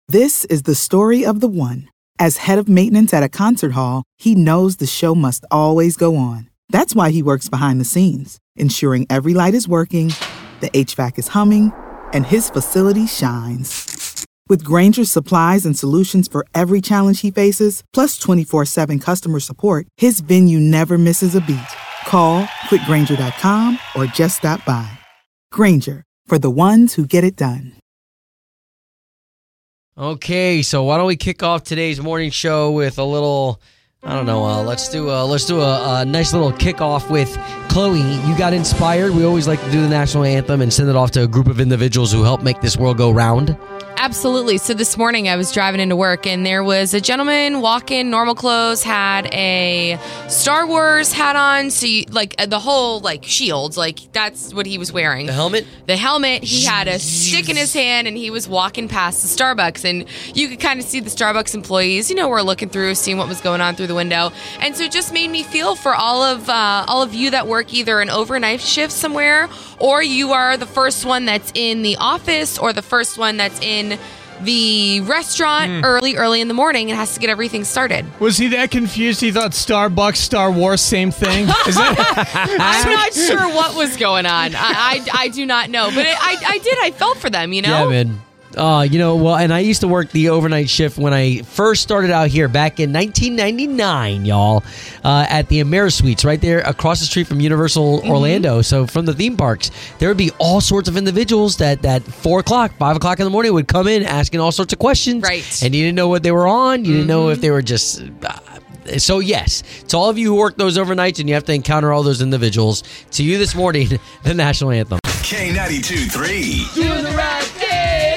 This is the story of the one. As head of maintenance at a concert hall, he knows the show must always go on. That's why he works behind the scenes, ensuring every light is working, the HVAC is humming, and his facility shines. With Grainger's supplies and solutions for every challenge he faces, plus 24/7 customer support, his venue never misses a beat. Call quickgrainger.com or just stop by. Grainger, for the ones who get it done. Okay, so why don't we kick off today's morning show with a little, I don't know, let's do a nice little kickoff with Chloe. You got inspired. We always like to do the national anthem and send it off to a group of individuals who help make this world go round. Absolutely. So this morning I was driving into work and there was a gentleman walking, normal clothes, had a Star Wars hat on. So the whole shield, that's what he was wearing. The helmet? The helmet. He had a stick in his hand and he was walking past the Starbucks, and you could kind of see the Starbucks employees, were looking through, seeing what was going on through the window. And so it just made me feel for all of you that work either an overnight shift somewhere, or you are the first one that's in the office or the first one that's in the restaurant early in the morning and has to get everything started. Was he that confused? He thought Starbucks, Star Wars, same thing? Is that? I'm not sure what was going on. I do not know. But I felt for them, Yeah, man. And I used to work the overnight shift when I first started out here back in 1999, y'all, at the AmeriSuites right there across the street from Universal Orlando. So from the theme parks, there would be all sorts of individuals that 4 o'clock, 5 o'clock in the morning would come in asking all sorts of questions. Right. And you didn't know what they were on. You didn't know if they were just... So yes, to all of you who work those overnights and you have to encounter all those individuals, to you this morning, the national anthem. K92-3. Doing the right thing.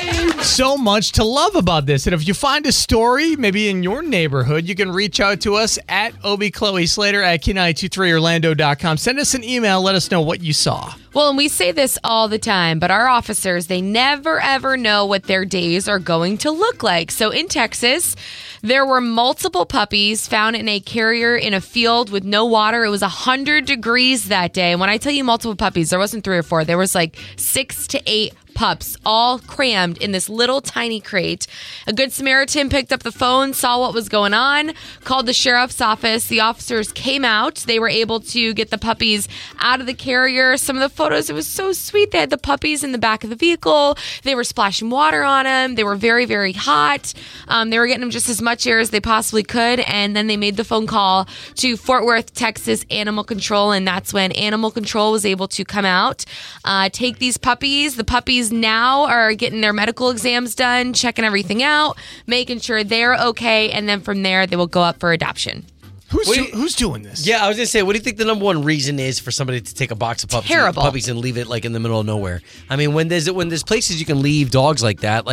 So much to love about this. And if you find a story, maybe in your neighborhood, you can reach out to us at Chloe Slater at K923Orlando.com. Send us an email. Let us know what you saw. Well, and we say this all the time, but our officers, they never, ever know what their days are going to look like. So in Texas, there were multiple puppies found in a carrier in a field with no water. It was 100 degrees that day. And when I tell you multiple puppies, there wasn't 3 or 4. There was 6 to 8 pups all crammed in this little tiny crate. A Good Samaritan picked up the phone, saw what was going on, called the sheriff's office. The officers came out. They were able to get the puppies out of the carrier. Some of the photos, it was so sweet. They had the puppies in the back of the vehicle. They were splashing water on them. They were very, very hot. They were getting them just as much air as they possibly could. And then they made the phone call to Fort Worth, Texas Animal Control. And that's when Animal Control was able to come out, take these puppies. The puppies now are getting their medical exams done, checking everything out, making sure they're okay, and then from there they will go up for adoption. Who's doing this? Yeah, I was going to say, what do you think the number one reason is for somebody to take a box of puppies and leave it in the middle of nowhere? I mean, when there's places you can leave dogs like that,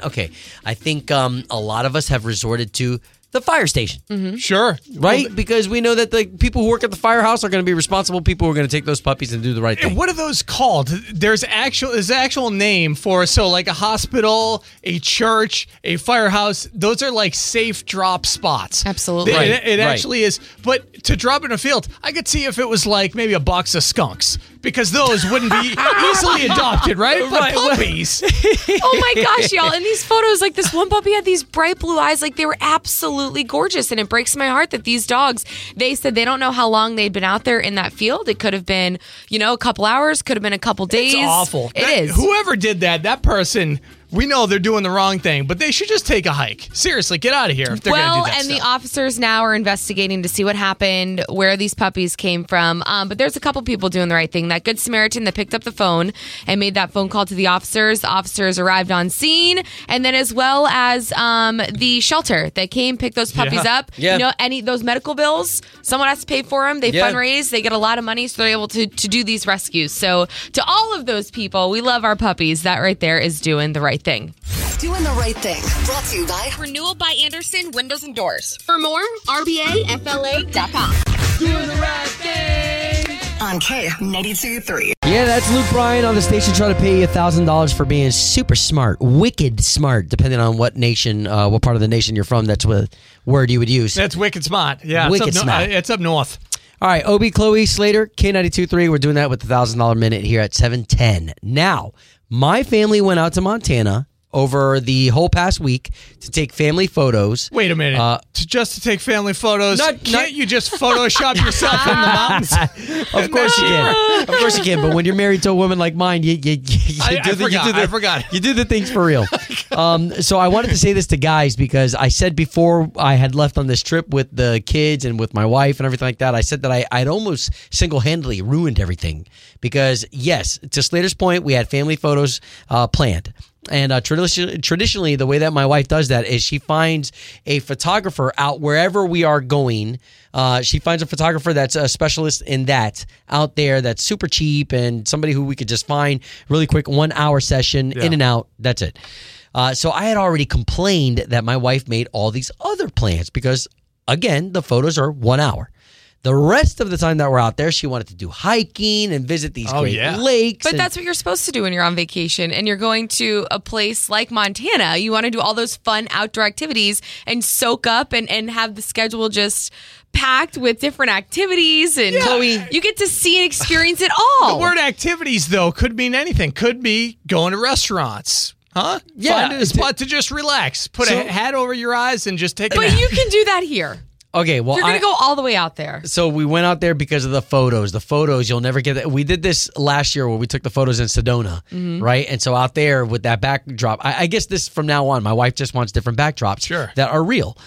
I think a lot of us have resorted to the fire station. Mm-hmm. Sure. Right? Because we know that the people who work at the firehouse are going to be responsible people who are going to take those puppies and do the right thing. And what are those called? There's an actual name for, a hospital, a church, a firehouse. Those are safe drop spots. Absolutely. It actually is. But to drop in a field, I could see if it was maybe a box of skunks, because those wouldn't be easily adopted, right? But puppies. Oh my gosh, y'all. In these photos, this one puppy had these bright blue eyes. They were absolutely gorgeous. And it breaks my heart that these dogs, they said they don't know how long they'd been out there in that field. It could have been, a couple hours, could have been a couple days. It's awful. It is. Whoever did that person, we know they're doing the wrong thing, but they should just take a hike. Seriously, get out of here if they're going to do that stuff. The officers now are investigating to see what happened, where these puppies came from. But there's a couple people doing the right thing. That Good Samaritan that picked up the phone and made that phone call to the officers. The officers arrived on scene, and then as well as the shelter that came, picked those puppies up. Yeah. Any those medical bills, someone has to pay for them. They fundraise. They get a lot of money, so they're able to do these rescues. So to all of those people, we love our puppies. That right there is doing the right thing. Doing the right thing. Brought to you by Renewal by Anderson Windows and Doors. For more, RBAFLA.com. Doing the right thing. On K92-3. Yeah, that's Luke Bryan on the station trying to pay you $1,000 for being super smart, wicked smart, depending on what nation, what part of the nation you're from. That's what word you would use. That's wicked smart. Yeah, wicked smart. It's up north. All right, Chloe Slater, K92-3. We're doing that with the $1,000 minute here at 7:10. Now, my family went out to Montana over the whole past week to take family photos. Wait a minute. Just to take family photos, can't you just Photoshop yourself in the mountains? Of course you can. Of course you can. But when you're married to a woman like mine, I forgot. You do the things for real. So I wanted to say this to guys because I said before I had left on this trip with the kids and with my wife and everything like that, I said that I'd almost single-handedly ruined everything because, yes, to Slater's point, we had family photos planned. And traditionally, the way that my wife does that is she finds a photographer out wherever we are going. She finds a photographer that's a specialist in that out there that's super cheap and somebody who we could just find really quick, 1 hour session, in and out. That's it. So I had already complained that my wife made all these other plans because, again, the photos are 1 hour. The rest of the time that we're out there, she wanted to do hiking and visit these great lakes. But that's what you're supposed to do when you're on vacation and you're going to a place like Montana. You want to do all those fun outdoor activities and soak up and have the schedule just packed with different activities. And Chloe, you get to see and experience it all. The word activities, though, could mean anything. Could be going to restaurants. Huh? Yeah. Find a spot to just relax. Put a hat over your eyes and just take a nap. But you can do that here. Okay, well, you're going to go all the way out there. So we went out there because of the photos. The photos, you'll never get that. We did this last year where we took the photos in Sedona, right? And so out there with that backdrop, I guess this from now on, my wife just wants different backdrops that are real.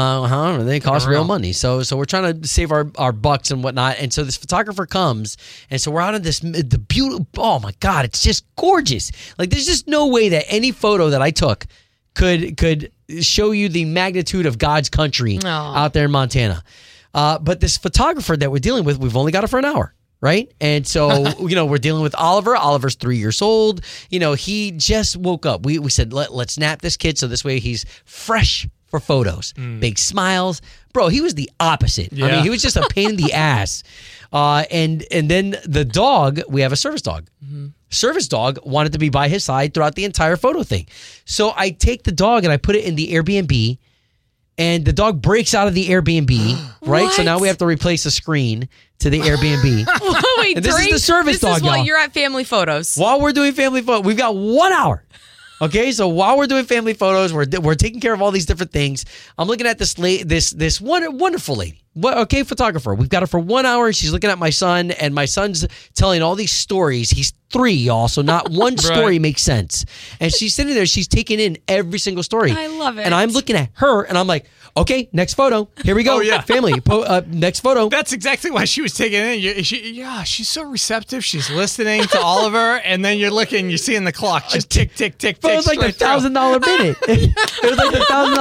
They cost real money. So we're trying to save our bucks and whatnot. And so this photographer comes, and so we're out of the beautiful. Oh my God, it's just gorgeous. Like there's just no way that any photo that I took could show you the magnitude of God's country out there in Montana. But this photographer that we're dealing with, we've only got her for an hour, right? And so, we're dealing with Oliver. Oliver's 3 years old. He just woke up. We said, let's nap this kid so this way he's fresh for photos. Big smiles. Bro, he was the opposite. Yeah. I mean, he was just a pain in the ass. And then the dog, we have a service dog. Service dog wanted to be by his side throughout the entire photo thing. So I take the dog and I put it in the Airbnb, and the dog breaks out of the Airbnb, right? So now we have to replace the screen to the Airbnb. Wait, and this is the service dog, This is while you're at family photos. While we're doing family photos, we've got 1 hour. Okay, so while we're doing family photos, we're taking care of all these different things. I'm looking at this wonderful lady. Okay, photographer. We've got her for 1 hour, and she's looking at my son, and my son's telling all these stories. He's 3, y'all, so not one story makes sense. And she's sitting there, she's taking in every single story. I love it. And I'm looking at her, and I'm like, okay, next photo. Here we go. Family. Next photo. That's exactly why she was taking it in. She's so receptive. She's listening to Oliver, and then you're looking, you're seeing the clock just tick, tick, tick, tick. It was like the $1,000 minute. It was like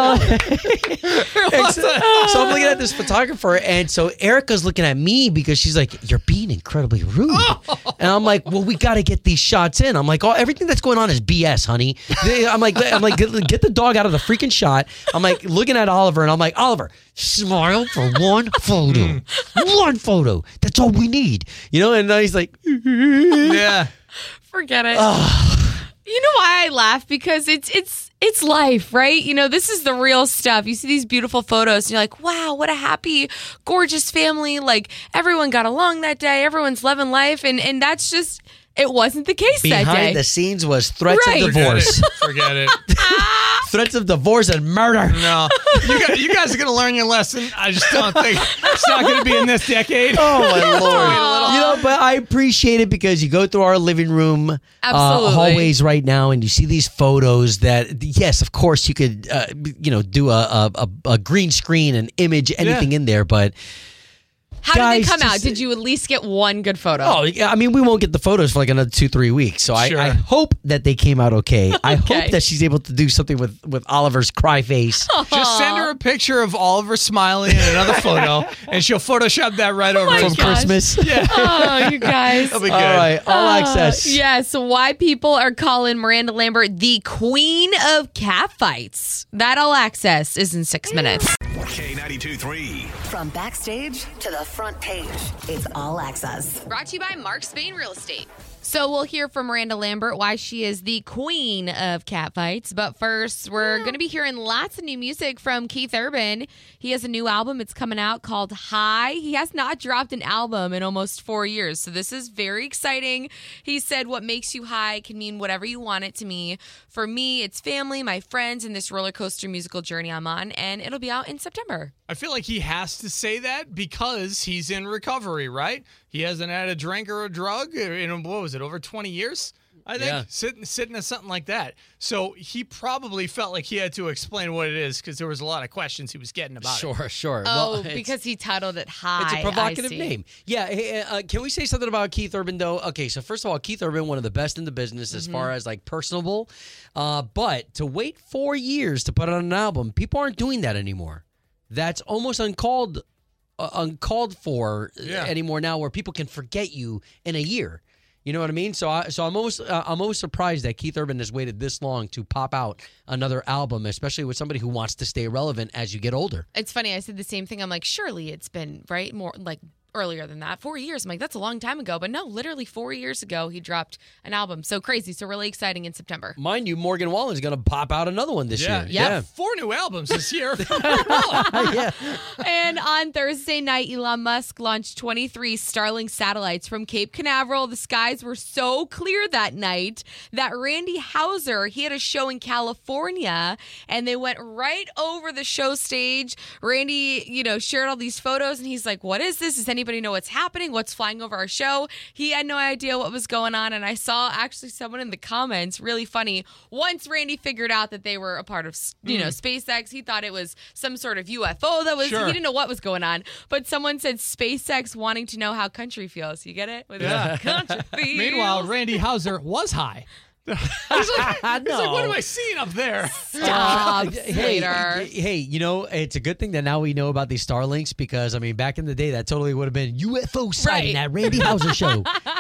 the $1,000. So I'm looking at this photographer, and so Erica's looking at me because she's like, you're being incredibly rude. And I'm like, well, we got to get these shots in. I'm like, everything that's going on is BS, honey. I'm like, get the dog out of the freaking shot. I'm like looking at Oliver, and I'm like, Oliver, smile for one photo. One photo. That's all we need. And then he's like, yeah. Forget it. You know why I laugh? Because it's life, right? This is the real stuff. You see these beautiful photos and you're like, wow, what a happy, gorgeous family. Like everyone got along that day. Everyone's loving life. And that's just, it wasn't the case that day. Behind the scenes was threats of divorce. Forget it. Threats of divorce and murder. No. You guys are going to learn your lesson. I just don't think it's not going to be in this decade. Oh, my Lord. But I appreciate it because you go through our living room hallways right now and you see these photos that, yes, of course, you could, do a green screen and image anything in there, but... How did they come out? Did you at least get one good photo? Oh, yeah. I mean, we won't get the photos for like another 2-3 weeks. So I hope that they came out okay. I hope that she's able to do something with Oliver's cry face. Just send her a picture of Oliver smiling in another photo, and she'll Photoshop that right over from Christmas. Yeah. Oh, you guys. That'll be good. All right. All access. Yes. Why people are calling Miranda Lambert the queen of catfights. That All Access is in 6 minutes. K92.3. From backstage to the front page, it's All Access. Brought to you by Mark Spain Real Estate. So we'll hear from Miranda Lambert why she is the queen of catfights. But first, we're going to be hearing lots of new music from Keith Urban. He has a new album. It's coming out called High. He has not dropped an album in almost 4 years. So this is very exciting. He said what makes you high can mean whatever you want it to mean. For me, it's family, my friends, and this roller coaster musical journey I'm on. And it'll be out in September. I feel like he has to say that because he's in recovery, right? He hasn't had a drink or a drug in, what was it, over 20 years? I think, sitting at something like that. So he probably felt like he had to explain what it is because there was a lot of questions he was getting about it. Sure. Oh, because he titled it High. It's a provocative name. Yeah. Hey, can we say something about Keith Urban, though? Okay, so first of all, Keith Urban, one of the best in the business as far as like personable. But to wait 4 years to put out an album, people aren't doing that anymore. That's almost uncalled for anymore now, where people can forget you in a year. You know what I mean? So I'm almost surprised that Keith Urban has waited this long to pop out another album, especially with somebody who wants to stay relevant as you get older. It's funny. I said the same thing. I'm like, surely it's been more like earlier than that. 4 years. I'm like, that's a long time ago. But no, literally 4 years ago, he dropped an album. So crazy. So really exciting in September. Mind you, Morgan Wallen's going to pop out another one this year. Yeah. 4 new albums this year. Yeah. And on Thursday night, Elon Musk launched 23 Starlink satellites from Cape Canaveral. The skies were so clear that night that Randy Houser, he had a show in California, and they went right over the show stage. Randy, shared all these photos, and he's like, what is this? Does anybody know what's happening? What's flying over our show? He had no idea what was going on, and I saw actually someone in the comments, really funny, once Randy figured out that they were a part of, SpaceX, he thought it was some sort of UFO that was, he didn't know what was going on, but someone said SpaceX wanting to know how country feels. You get it? Country feels. Meanwhile, Randy Houser was high. He's like, what am I seeing up there? Stop, Slater. Hey, it's a good thing that now we know about these Starlinks because, back in the day, that totally would have been UFO sighting at Randy Houser show.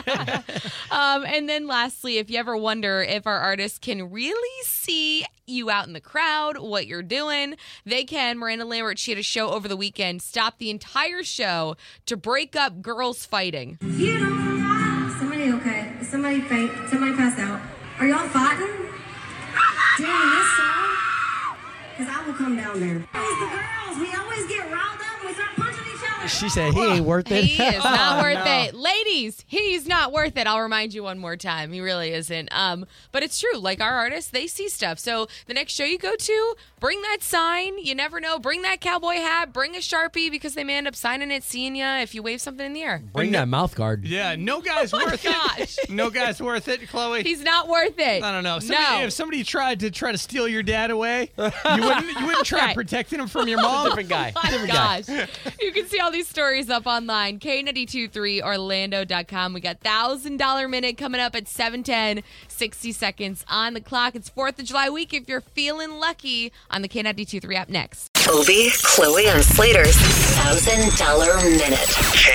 And then lastly, if you ever wonder if our artists can really see you out in the crowd, what you're doing, they can. Miranda Lambert, she had a show over the weekend, stopped the entire show to break up girls fighting. You don't somebody okay? Is somebody faint? Somebody passed out? Are y'all fighting? During this song? Because I will come down there. Always the girls. We always get riled up and we start punching each other. She said he ain't worth it. He is not worth it. Ladies, he's not worth it. I'll remind you one more time. He really isn't. But it's true. Like our artists, they see stuff. So the next show you go to, bring that sign. You never know. Bring that cowboy hat. Bring a Sharpie because they may end up signing it, seeing you if you wave something in the air. Bring that mouth guard. Yeah, no guy's worth it. No guy's worth it, Chloe. He's not worth it. I don't know. If somebody tried to steal your dad away, you wouldn't try protecting him from your mom. Different guy. Oh my gosh. You can see all these stories up online. K923Orlando.com. We got $1,000 minute coming up at 7:10. 60 seconds on the clock. It's 4th of July week if you're feeling lucky on the K923 app next. Obie, Chloe, and Slater's $1,000 minute.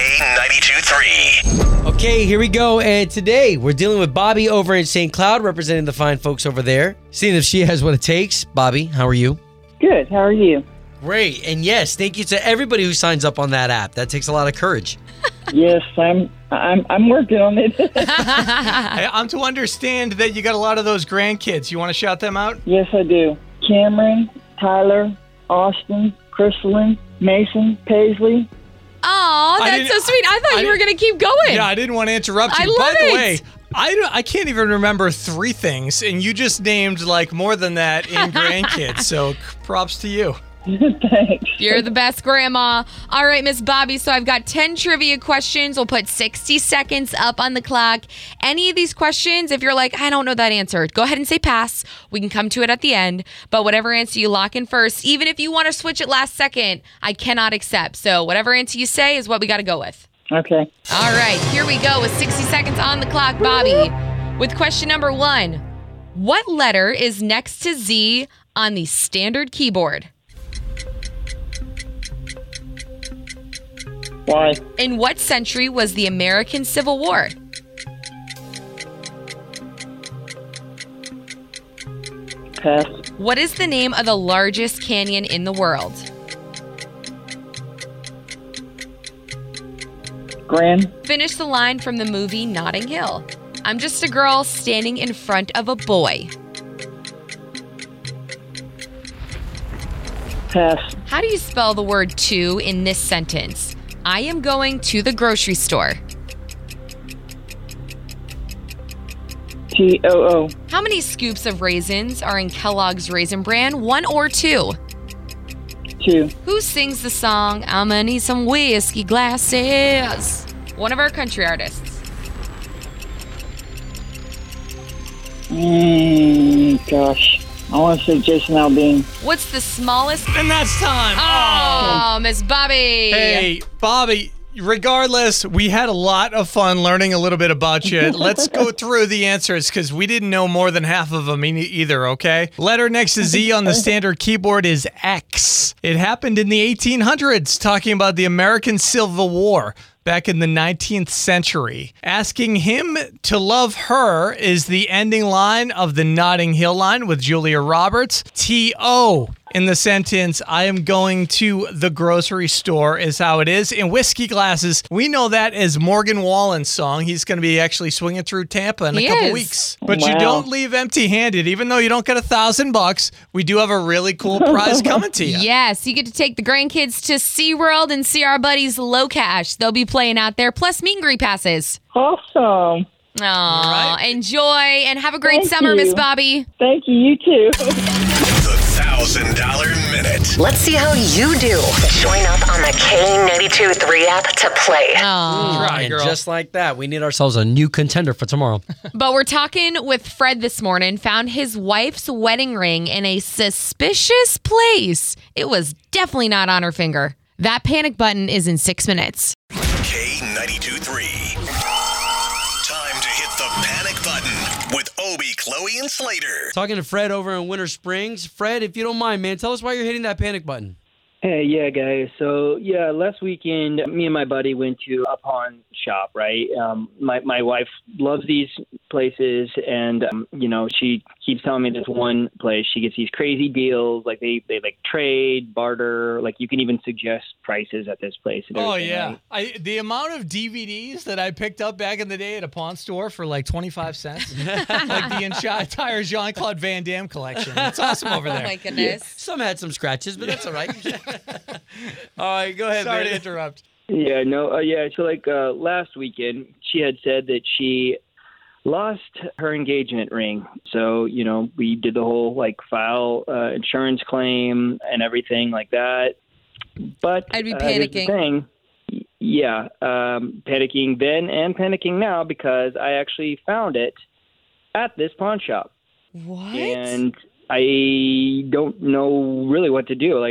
K92.3. Okay, here we go. And today we're dealing with Bobby over in St. Cloud, representing the fine folks over there. Seeing if she has what it takes. Bobby, how are you? Good. How are you? Great. And yes, thank you to everybody who signs up on that app. That takes a lot of courage. Yes, I'm working on it. I'm to understand that you got a lot of those grandkids. You want to shout them out? Yes, I do. Cameron, Tyler, Austin, Crystalline, Mason, Paisley. Oh, that's so sweet. I thought you were going to keep going. Yeah, I didn't want to interrupt you. By the way, I can't even remember 3 things, and you just named like more than that in grandkids. So props to you. Thanks. You're the best, Grandma. All right, Miss Bobby, so I've got 10 trivia questions. We'll put 60 seconds up on the clock. Any of these questions, if you're like, I don't know that answer, go ahead and say pass. We can come to it at the end. But whatever answer you lock in first, even if you want to switch it last second, I cannot accept. So whatever answer you say is what we got to go with. Okay. All right, here we go with 60 seconds on the clock, Bobby. With question number 1, what letter is next to Z on the standard keyboard? Why? In what century was the American Civil War? Pass. What is the name of the largest canyon in the world? Grand. Finish the line from the movie Notting Hill. I'm just a girl standing in front of a boy. Pass. How do you spell the word to in this sentence? I am going to the grocery store. T-O-O. How many scoops of raisins are in Kellogg's Raisin Bran? 1 or 2? 2. Who sings the song, I'm gonna need some whiskey glasses? One of our country artists. Gosh. I want to say Jason Aldean. What's the smallest? And that's time. Oh, Miss Bobby. Hey, Bobby, regardless, we had a lot of fun learning a little bit about you. Let's go through the answers because we didn't know more than half of them either, okay? Letter next to Z on the standard keyboard is X. It happened in the 1800s, talking about the American Civil War. Back in the 19th century. Asking him to love her is the ending line of the Notting Hill line with Julia Roberts. T.O. in the sentence, I am going to the grocery store is how it is. In Whiskey Glasses, we know that as Morgan Wallen's song. He's going to be actually swinging through Tampa in a couple weeks. But you don't leave empty-handed. Even though you don't get $1,000, we do have a really cool prize coming to you. Yes, you get to take the grandkids to SeaWorld and see our buddies Low Cash. They'll be playing out there, plus meet and greet passes. Awesome. Aw, enjoy and have a great Thank summer, you. Miss Bobby. Thank you. You too. The $1,000 Minute. Let's see how you do. Join up on the K82-3 app to play. Aw. Try, And girl. just like that, we need ourselves a new contender for tomorrow. But we're talking with Fred this morning, found his wife's wedding ring in a suspicious place. It was definitely not on her finger. That panic button is in 6 minutes. K92-3. Time to hit the panic button with Obie, Chloe, and Slater. Talking to Fred over in Winter Springs. Fred, if you don't mind, man, tell us why you're hitting that panic button. Hey, yeah, guys. So, yeah, last weekend, me and my buddy went to a pawn shop, right? My wife loves these places, and, she keeps telling me this one place. She gets these crazy deals, like they like trade, barter, like you can even suggest prices at this place. And Oh, everything, yeah. right? The amount of DVDs that I picked up back in the day at a pawn store for like 25 cents. Like the entire Jean-Claude Van Damme collection. It's awesome over there. Oh, my goodness. Some had some scratches, but that's all right. All right, go ahead, Sorry man. to interrupt. Yeah, no, so last weekend, she had said that she lost her engagement ring. So, we did the whole file insurance claim and everything like that. But I'd be here's the panicking. thing. Yeah, panicking then and panicking now because I actually found it at this pawn shop. What? And I don't know really what to do.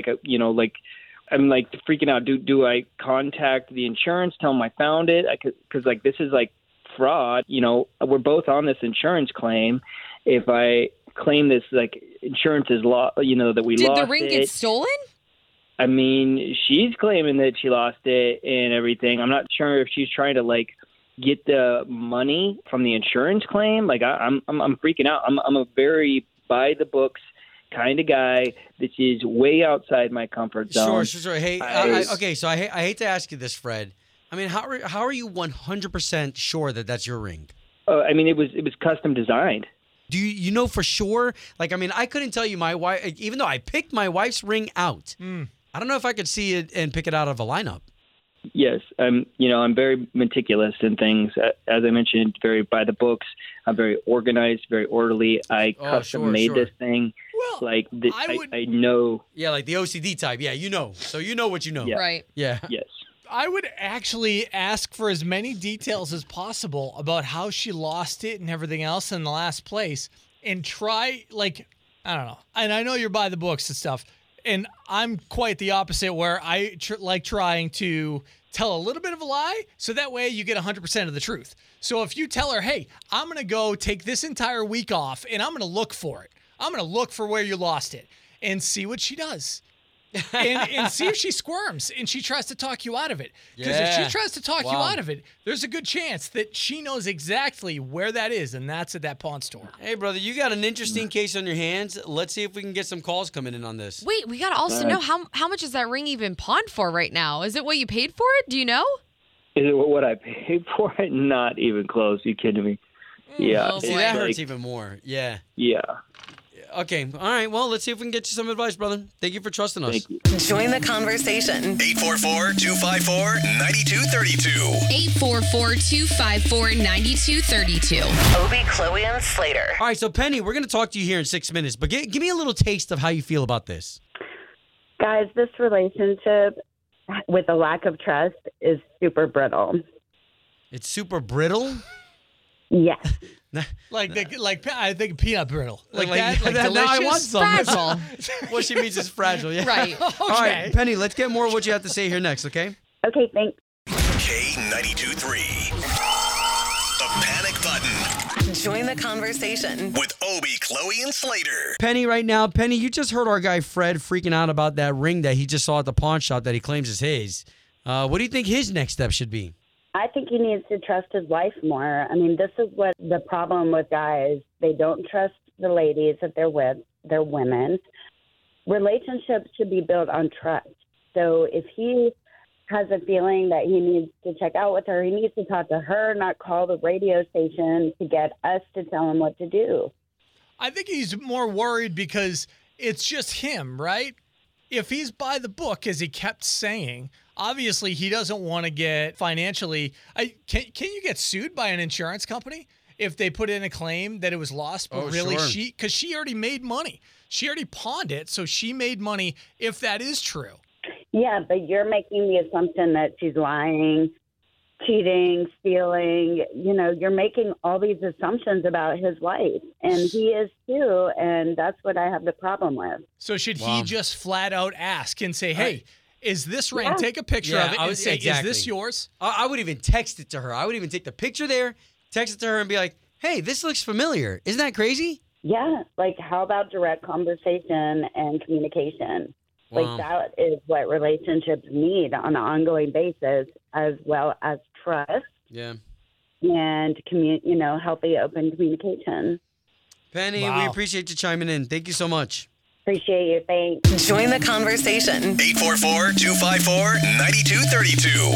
I'm freaking out. Do I contact the insurance, tell them I found it? Because this is fraud. We're both on this insurance claim. If I claim this insurance is that we Did lost it. the ring get stolen? I mean, she's claiming that she lost it and everything. I'm not sure if she's trying to get the money from the insurance claim. I'm freaking out. I'm a very by the books kind of guy. This is way outside my comfort zone. Sure. Hey, okay, so I hate to ask you this, Fred. I mean, how are you 100% sure that that's your ring? I mean, it was custom designed. Do you know for sure? I couldn't tell you my wife, even though I picked my wife's ring out. I don't know if I could see it and pick it out of a lineup. Yes, I'm very meticulous in things. As I mentioned, very by the books. I'm very organized, very orderly. I custom made this thing. Well, I know. Yeah, like the OCD type. Yeah, you know. So you know what you know. Yeah. Right. Yeah. Yes. I would actually ask for as many details as possible about how she lost it and everything else in the last place and try, I don't know. And I know you're by the books and stuff. And I'm quite the opposite where I like trying to tell a little bit of a lie so that way you get 100% of the truth. So if you tell her, hey, I'm going to go take this entire week off and I'm going to look for it. I'm going to look for where you lost it and see what she does. and see if she squirms and she tries to talk you out of it. Because if she tries to talk you out of it, there's a good chance that she knows exactly where that is, and that's at that pawn store. Hey, brother, you got an interesting case on your hands. Let's see if we can get some calls coming in on this. Wait, we got to also know how much is that ring even pawned for right now? Is it what you paid for it? Do you know? Is it what I paid for it? Not even close. You kidding me? Yeah. Oh, See, boy. that Like, hurts even more. Yeah. Yeah. Okay. All right. Well, let's see if we can get you some advice, brother. Thank you for trusting us. Thank you. Join the conversation. 844-254-9232. 844-254-9232. Obie, Chloe, and Slater. All right. So, Penny, we're going to talk to you here in 6 minutes, but give me a little taste of how you feel about this. Guys, this relationship with a lack of trust is super brittle. It's super brittle. Yes. Like I think peanut brittle. Like Like that. Like that- now I delicious. want some. Fragile. What she means is fragile. Yeah. Right. All right, Penny, let's get more of what you have to say here next, okay? Okay, thanks. K92.3. The Panic Button Join the conversation. with Obie, Chloe, and Slater. Penny, right now, Penny, you just heard our guy Fred freaking out about that ring that he just saw at the pawn shop that he claims is his. What do you think his next step should be? I think he needs to trust his wife more. I mean, this is what the problem with guys. They don't trust the ladies that they're with. They're women. Relationships should be built on trust. So if he has a feeling that he needs to check out with her, he needs to talk to her, not call the radio station to get us to tell him what to do. I think he's more worried because it's just him, right? If he's by the book, as he kept saying, obviously he doesn't want to get financially. Can you get sued by an insurance company if they put in a claim that it was lost, but really sure. because she already made money. She already pawned it, so she made money if that is true. Yeah, but you're making the assumption that she's lying, cheating, stealing. You know, you're making all these assumptions about his life, and he is too, and that's what I have the problem with. So should Wow. he just flat out ask and say, hey, is this ring? Yeah. Take a picture Yeah, of it I and would- say, exactly. is this yours? I would even text it to her. I would even take the picture there, text it to her, and be like, hey, this looks familiar. Isn't that crazy? Yeah, like how about direct conversation and communication? Wow. Like that is what relationships need on an ongoing basis, as well as trust Yeah. and healthy, open communication. Penny, we Wow. appreciate you chiming in. Thank you so much. Appreciate you. Thanks. Join the conversation. 844-254-9232.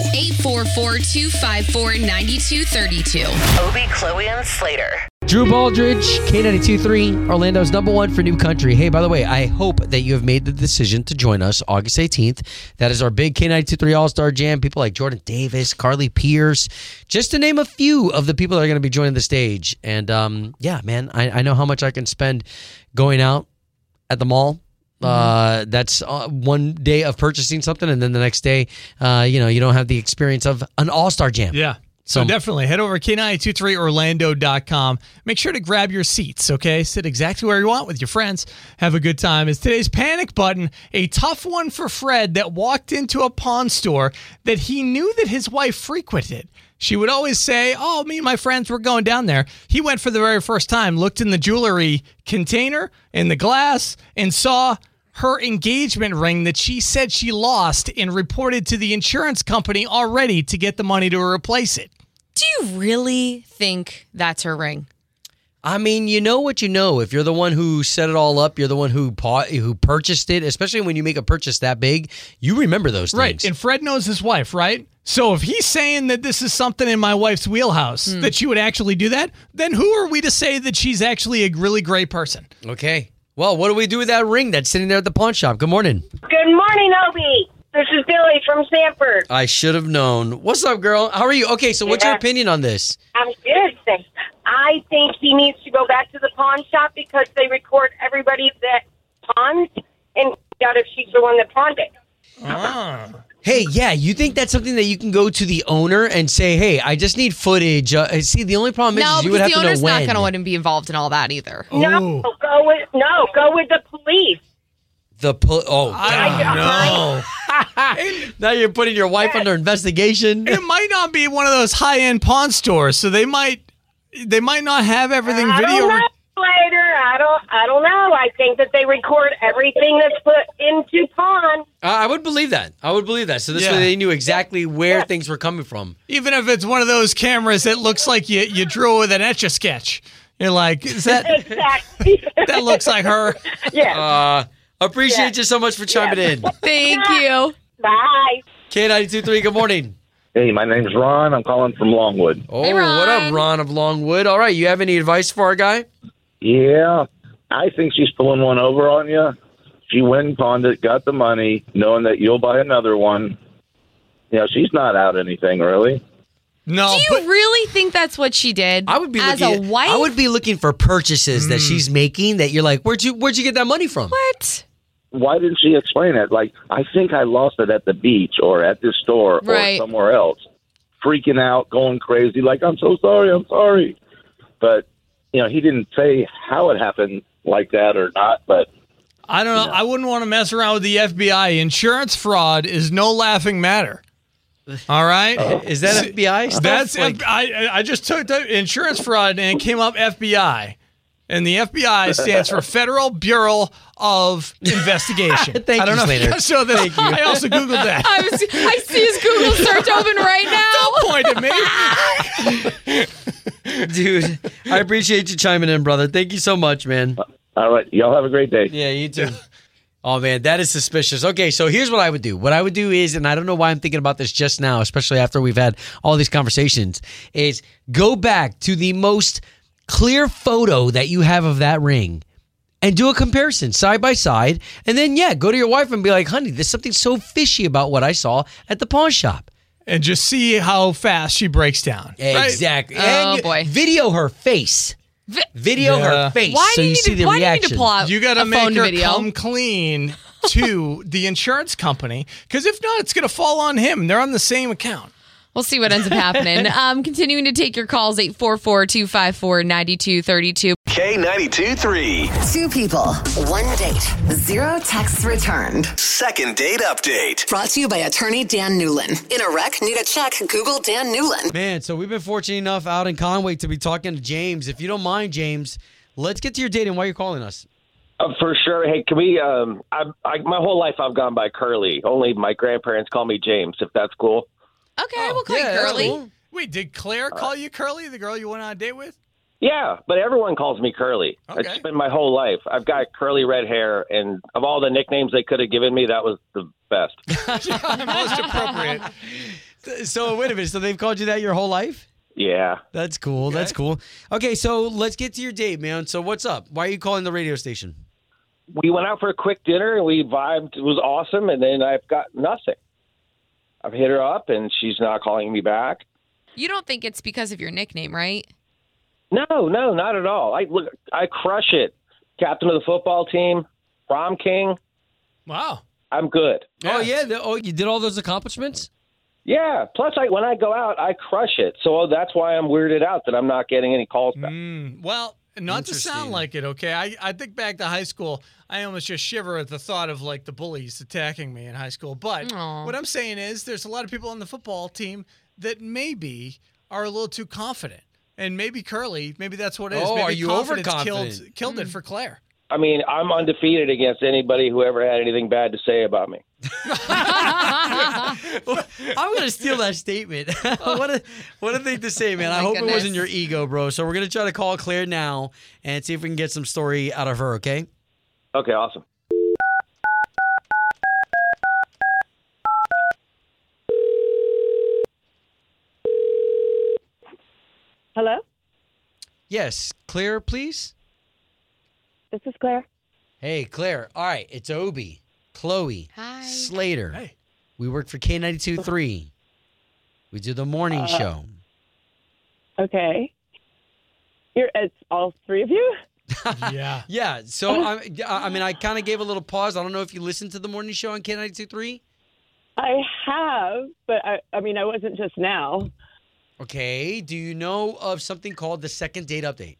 844-254-9232. Obie, Chloe, and Slater. Drew Baldridge, K92.3, Orlando's #1 for new country. Hey, by the way, I hope that you have made the decision to join us August 18th. That is our big K92.3 All-Star Jam. People like Jordan Davis, Carly Pierce, just to name a few of the people that are going to be joining the stage. And yeah, man, I know how much I can spend going out at the mall. That's one day of purchasing something, and then the next day, you don't have the experience of an All-Star Jam. Yeah. So definitely head over to K923Orlando.com. Make sure to grab your seats, okay? Sit exactly where you want with your friends. Have a good time. It's today's panic button, a tough one for Fred that walked into a pawn store that he knew that his wife frequented. She would always say, oh, me and my friends were going down there. He went for the very first time, looked in the jewelry container, in the glass, and saw her engagement ring that she said she lost and reported to the insurance company already to get the money to replace it. Do you really think that's her ring? I mean, you know what you know. If you're the one who set it all up, you're the one who purchased it, especially when you make a purchase that big, you remember those things. Right. And Fred knows his wife, right? So if he's saying that this is something in my wife's wheelhouse, that she would actually do that, then who are we to say that she's actually a really great person? Okay. Well, what do we do with that ring that's sitting there at the pawn shop? Good morning. Good morning, Obie. This is Billy from Sanford. I should have known. What's up, girl? How are you? Okay, so what's your opinion on this? I'm good, thanks. I think he needs to go back to the pawn shop because they record everybody that pawns and find out if she's the one that pawned it. Hey, yeah, you think that's something that you can go to the owner and say, hey, I just need footage. See, the only problem is you would have to know when. No, because the owner's not going to be involved in all that either. No, go with the police. No. Now you're putting your wife under investigation. It might not be one of those high-end pawn stores, so they might not have everything I video. don't know, later. I don't know. I think that they record everything that's put into pawn. I would believe that. So this way they knew exactly where things were coming from. Even if it's one of those cameras that looks like you drew with an Etch-a-Sketch. You're like, is that exactly? That looks like her. Yeah. Appreciate you so much for chiming in. Thank you. Bye. K92.3, good morning. Hey, my name's Ron. I'm calling from Longwood. Oh, Hey, Ron. what up, Ron of Longwood? All right, you have any advice for our guy? Yeah, I think she's pulling one over on you. She went and pawned it, got the money, knowing that you'll buy another one. She's not out anything, really. No, Do you really think that's what she did? I would be as looking. a wife. I would be looking for purchases that she's making that you're like, where'd you get that money from? What? Why didn't she explain it? Like, I think I lost it at the beach or at this store Right. or somewhere else. Freaking out, going crazy, like, I'm so sorry. But, he didn't say how it happened like that or not, but... I don't know. I wouldn't want to mess around with the FBI. Insurance fraud is no laughing matter. All right? Is that FBI stuff? That's I just took the insurance fraud and it came up FBI. And the FBI stands for Federal Bureau of Investigation. Thank I don't you, know Slater. if you guys know this. Thank you. I also Googled that. I see his Google search open right now. Don't point at me. Dude, I appreciate you chiming in, brother. Thank you so much, man. All right. Y'all have a great day. Yeah, you too. Oh, man, that is suspicious. Okay, so here's what I would do. What I would do is, and I don't know why I'm thinking about this just now, especially after we've had all these conversations, is go back to the most clear photo that you have of that ring and do a comparison side by side. And then, go to your wife and be like, honey, there's something so fishy about what I saw at the pawn shop. And just see how fast she breaks down. Right? Exactly. Oh, And boy. Video her face. Video her face Why so do you see the why do you need reaction. to pull out You got a to make phone her video? come clean to the insurance company, because if not, it's going to fall on him. They're on the same account. We'll see what ends up happening. Continuing to take your calls, 844-254-9232. K92 3. Two people, one date, zero texts returned. Second date update. Brought to you by attorney Dan Newlin. In a wreck, need a check, Google Dan Newlin. Man, so we've been fortunate enough out in Conway to be talking to James. If you don't mind, James, let's get to your date and why you're calling us. For sure. Hey, can we? My whole life I've gone by Curly. Only my grandparents call me James. If that's cool. Okay, we'll call you that's Curly. cool. Wait, did Claire call you Curly, the girl you went on a date with? Yeah, but everyone calls me Curly. Okay. It's been my whole life. I've got curly red hair, and of all the nicknames they could have given me, that was the best. Most appropriate. So wait a minute. So they've called you that your whole life? Yeah. That's cool. Okay. That's cool. Okay, so let's get to your date, man. So what's up? Why are you calling the radio station? We went out for a quick dinner, and we vibed. It was awesome, and then I've got nothing. I've hit her up, and she's not calling me back. You don't think it's because of your nickname, right? No, not at all. I crush it. Captain of the football team, prom king. Wow. I'm good. Oh, yeah. You did all those accomplishments? Yeah. Plus, when I go out, I crush it. So that's why I'm weirded out that I'm not getting any calls back. Well, not to sound like it, okay? I think back to high school, I almost just shiver at the thought of, like, the bullies attacking me in high school. But what I'm saying is there's a lot of people on the football team that maybe are a little too confident. And maybe Curly, maybe that's what it is. Oh, Maybe are you confidence overconfident? killed it for Claire. I mean, I'm undefeated against anybody who ever had anything bad to say about me. I'm going to steal that statement. What a thing to say, man. Oh, I my hope goodness. it wasn't your ego, bro. So we're going to try to call Claire now and see if we can get some story out of her, okay? Okay, awesome. Hello? Yes. Claire, please? This is Claire. Hey, Claire. All right. It's Obi, Chloe, Hi. Slater. Hey. We work for K92.3. We do the morning show. Okay. It's all three of you? Yeah. Yeah. So, I mean, I kind of gave a little pause. I don't know if you listened to the morning show on K92.3. I have, but I mean, I wasn't just now. Okay. Do you know of something called the second date update?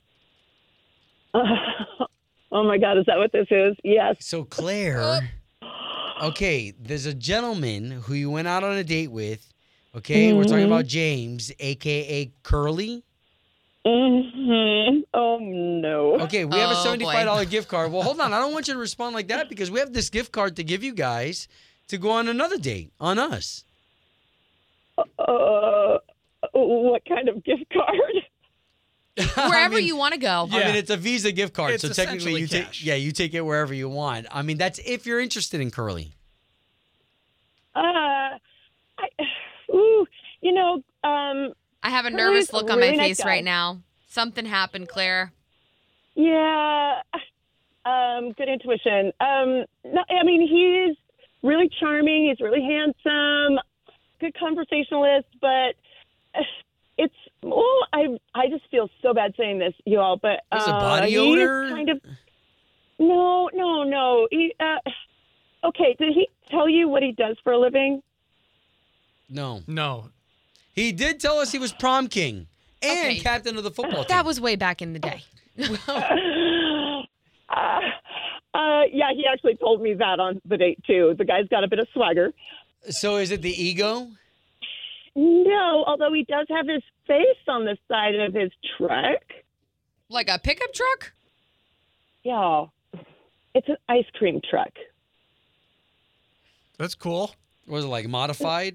Oh my God, is that what this is? Yes. So, Claire, okay, there's a gentleman who you went out on a date with. Okay, we're talking about James, a.k.a. Curly. Mm-hmm. Oh, no. Okay, we have a Oh, $75 gift card. Well, hold on. I don't want you to respond like that because we have this gift card to give you guys to go on another date on us. What kind of gift card? Wherever you want to go. I mean, it's a Visa gift card, It's so technically you essentially take cash. you take it wherever you want. I mean, that's if you're interested in Curly. I have a Curly's nervous look a on really my nice face guy. right now. Something happened, Claire. Yeah. Good intuition. No, I mean, he's really charming. He's really handsome. Good conversationalist, but it's. Oh, I just feel so bad saying this, y'all. But There's a body he's odor? kind of. No. He, okay, did he tell you what he does for a living? No. He did tell us he was prom king and Okay. captain of the football team. That was way back in the day. Yeah, he actually told me that on the date too. The guy's got a bit of swagger. So is it the ego? No, although he does have his face on the side of his truck. Like a pickup truck? Yeah, it's an ice cream truck. That's cool. Was it like modified?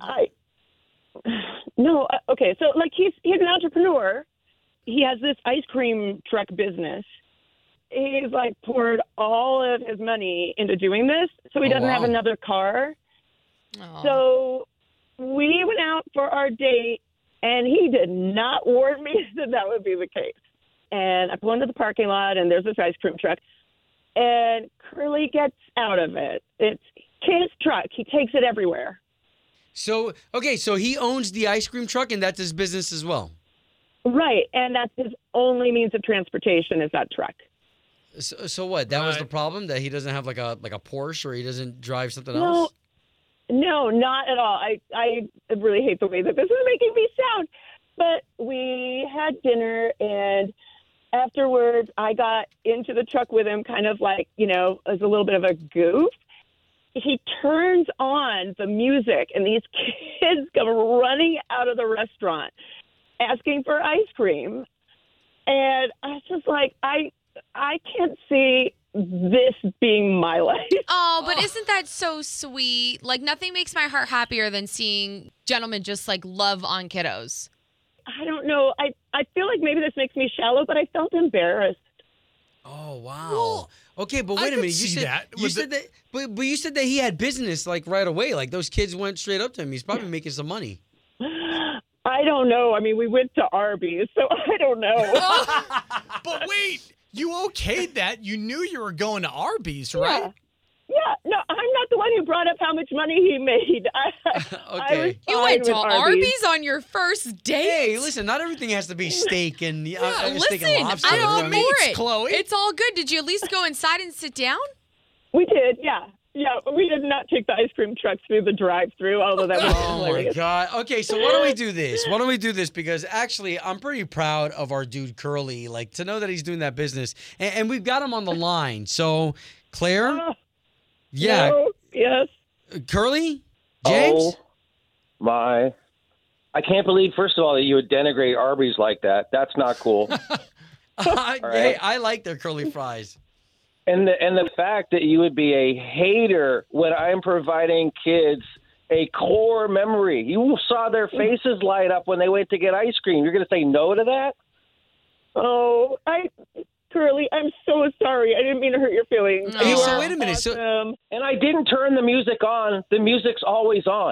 No, okay. So like he's an entrepreneur. He has this ice cream truck business. He's like poured all of his money into doing this, so he doesn't have another car. Aw. So we went out for our date, and he did not warn me that would be the case. And I pull into the parking lot, and there's this ice cream truck, and Curly gets out of it. It's his truck. He takes it everywhere. So he owns the ice cream truck, and that's his business as well. Right, and that's his only means of transportation is that truck. So what? That was the problem, that he doesn't have like a Porsche, or he doesn't drive something No, else? no, not at all. I really hate the way that this is making me sound. But we had dinner, and afterwards I got into the truck with him, kind of like, as a little bit of a goof. He turns on the music, and these kids come running out of the restaurant asking for ice cream. And I was just like, I can't see this being my life. Oh, but isn't that so sweet? Like, nothing makes my heart happier than seeing gentlemen just like love on kiddos. I don't know. I feel like maybe this makes me shallow, but I felt embarrassed. Oh wow. Okay, but wait a could minute. see that. You said that, but you said that he had business like right away. Like those kids went straight up to him. He's probably making some money. I don't know. I mean, we went to Arby's, so I don't know. But wait, you okayed that. You knew you were going to Arby's, right? Yeah, no, I'm not the one who brought up how much money he made. Okay. You went to Arby's on your first date? Hey, listen, not everything has to be steak and steak and Listen, lobster. I'm all I mean, for it. Chloe. It's all good. Did you at least go inside and sit down? We did, yeah. Yeah, we did not take the ice cream truck through the drive-thru, although that was Oh my hilarious. God. Okay, so why don't we do this? Because actually, I'm pretty proud of our dude Curly. Like to know that he's doing that business, and we've got him on the line. So, Claire, yeah, No, yes. Curly, James. Oh, my. I can't believe, first of all, that you would denigrate Arby's like that. That's not cool. Hey, I like their curly fries. And the fact that you would be a hater when I'm providing kids a core memory. You saw their faces light up when they went to get ice cream. You're going to say no to that? Oh, Curly, I'm so sorry. I didn't mean to hurt your feelings. Hey, You so are wait a minute. So, awesome. And I didn't turn the music on. The music's always on.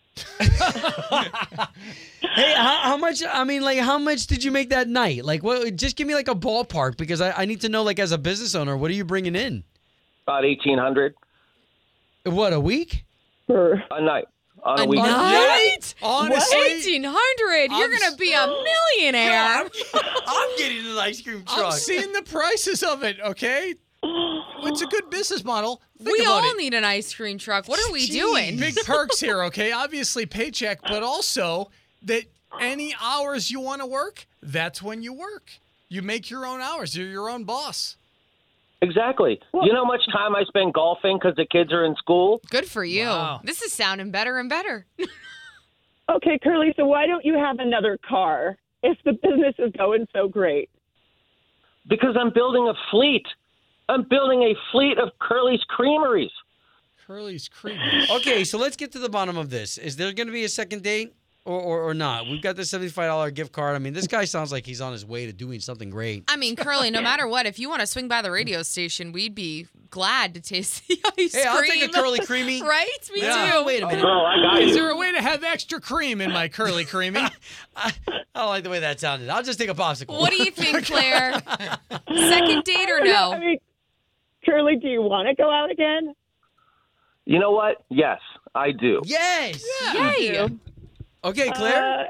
hey, how much? I mean, like, how much did you make that night? Like, what? Just give me like a ballpark because I need to know. Like, as a business owner, what are you bringing in? About $1,800 What, a week? a night. On a weekend. Night? Honestly, 1,800. You're going to be a millionaire. I'm getting an ice cream I'm truck. seeing the prices of it, okay? It's a good business model. Think We about all it. need an ice cream truck. What are we doing? Big perks here, okay? Obviously paycheck, but also that any hours you want to work, that's when you work. You make your own hours. You're your own boss. Exactly. You know how much time I spend golfing because the kids are in school? Good for you. Wow. This is sounding better and better. Okay, Curly, so why don't you have another car if the business is going so great? Because I'm building a fleet. I'm building a fleet of Curly's Creameries. Curly's Creameries. Okay, so let's get to the bottom of this. Is there going to be a second date? or not. We've got the $75 gift card. I mean, this guy sounds like he's on his way to doing something great. I mean, Curly, no matter what, if you want to swing by the radio station, we'd be glad to taste the ice cream. Hey, I'll take a Curly Creamy. Right? Me too. Wait a minute. Oh, I got you. Is there a way to have extra cream in my Curly Creamy? I don't like the way that sounded. I'll just take a popsicle. What do you think, Claire? Second date or no? I mean, Curly, do you want to go out again? You know what? Yes, I do. Yes. Yay. Okay, Claire.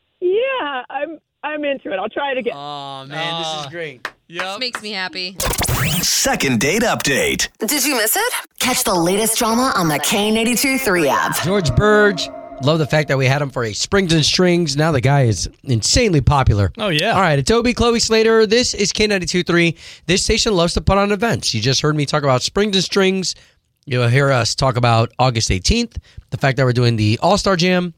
Yeah, I'm into it. I'll try it again. Oh man, this is great. This makes me happy. Second date update. Did you miss it? Catch the latest drama on the K82-3 app. George Burge. Love the fact that we had him for a Springs and Strings. Now the guy is insanely popular. Oh, yeah. All right, it's Obie, Chloe Slater. This is K92-3. This station loves to put on events. You just heard me talk about Springs and Strings. You'll hear us talk about August 18th, the fact that we're doing the All-Star Jam.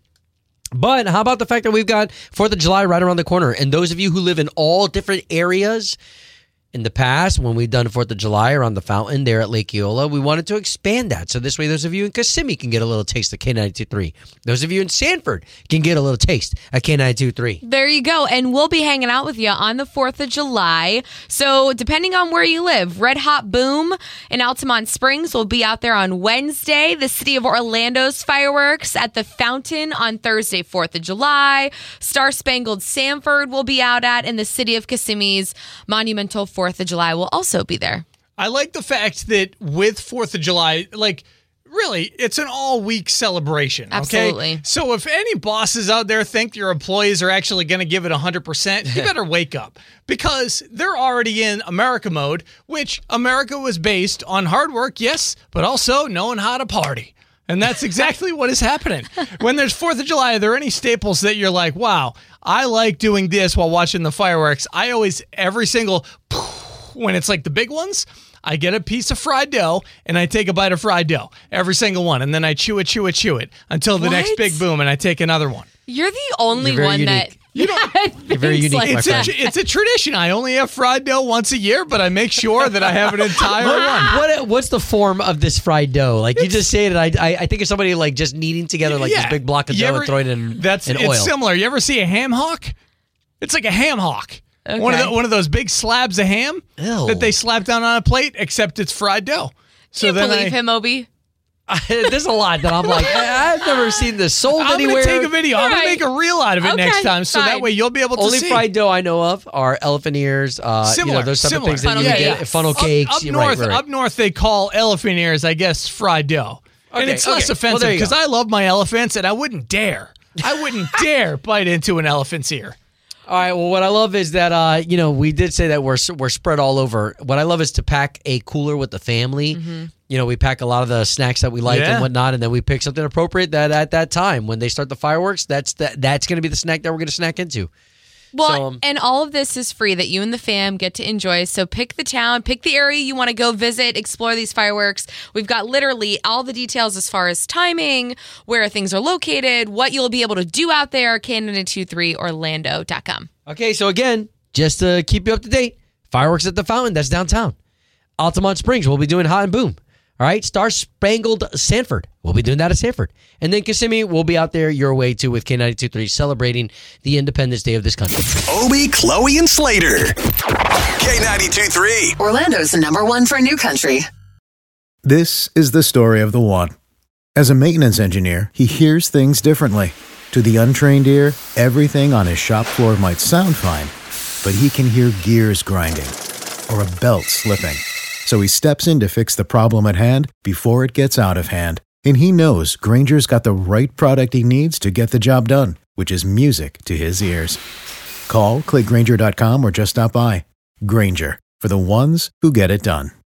But how about the fact that we've got 4th of July right around the corner? And those of you who live in all different areas, in the past, when we've done 4th of July around the fountain there at Lake Eola, we wanted to expand that. So this way, those of you in Kissimmee can get a little taste of K92-3. Those of you in Sanford can get a little taste of K92-3. There you go. And we'll be hanging out with you on the 4th of July. So depending on where you live, Red Hot Boom in Altamont Springs will be out there on Wednesday. The City of Orlando's fireworks at the fountain on Thursday, 4th of July. Star Spangled Sanford will be out at, and the City of Kissimmee's monumental 4th of July will also be there. I like the fact that with 4th of July, like, really, it's an all-week celebration, okay? Absolutely. So if any bosses out there think your employees are actually going to give it 100%, you better wake up. Because they're already in America mode, which America was based on hard work, yes, but also knowing how to party. And that's exactly what is happening. When there's 4th of July, are there any staples that you're like, wow, I like doing this while watching the fireworks? I always, every single, when it's like the big ones, I get a piece of fried dough and I take a bite of fried dough. Every single one. And then I chew it until the next big boom and I take another one. You're the only one unique. that... You're very unique, like my friend. It's a tradition. I only have fried dough once a year, but I make sure that I have an entire one. What's the form of this fried dough? Like you just say it, I think of somebody like just kneading together like this big block of dough and throwing it in oil. It's similar. You ever see a ham hock? It's like a ham hock. Okay. One of those big slabs of ham that they slap down on a plate, except it's fried dough. So do you believe him, Obie? There's a lot that I'm like, I've never seen this sold anywhere. I'm going to take a video. I'm going to make a reel out of it next time, so that way you'll be able to see. Only fried dough I know of are elephant ears, similar, those type of things that you get. Funnel cakes. Up north, they call elephant ears, I guess, fried dough. Okay, and it's less offensive because I love my elephants, and I wouldn't dare bite into an elephant's ear. All right. Well, what I love is that we did say that we're spread all over. What I love is to pack a cooler with the family. Mm-hmm. We pack a lot of the snacks that we like and whatnot, and then we pick something appropriate that at that time when they start the fireworks, that's going to be the snack that we're going to snack into. Well, and all of this is free that you and the fam get to enjoy. So pick the town, pick the area you want to go visit, explore these fireworks. We've got literally all the details as far as timing, where things are located, what you'll be able to do out there, K92-3Orlando.com. Okay, so again, just to keep you up to date, fireworks at the fountain, that's downtown. Altamont Springs, we'll be doing Hot and Boom. All right, Star Spangled Sanford. We'll be doing that at Sanford. And then Kissimmee, we'll be out there your way too with K92-3 celebrating the Independence Day of this country. Obie, Chloe, and Slater. K92-3. Orlando's #1 for new country. This is the story of the one. As a maintenance engineer, he hears things differently. To the untrained ear, everything on his shop floor might sound fine, but he can hear gears grinding or a belt slipping. So he steps in to fix the problem at hand before it gets out of hand. And he knows Grainger's got the right product he needs to get the job done, which is music to his ears. Call, click Grainger.com, or just stop by. Grainger, for the ones who get it done.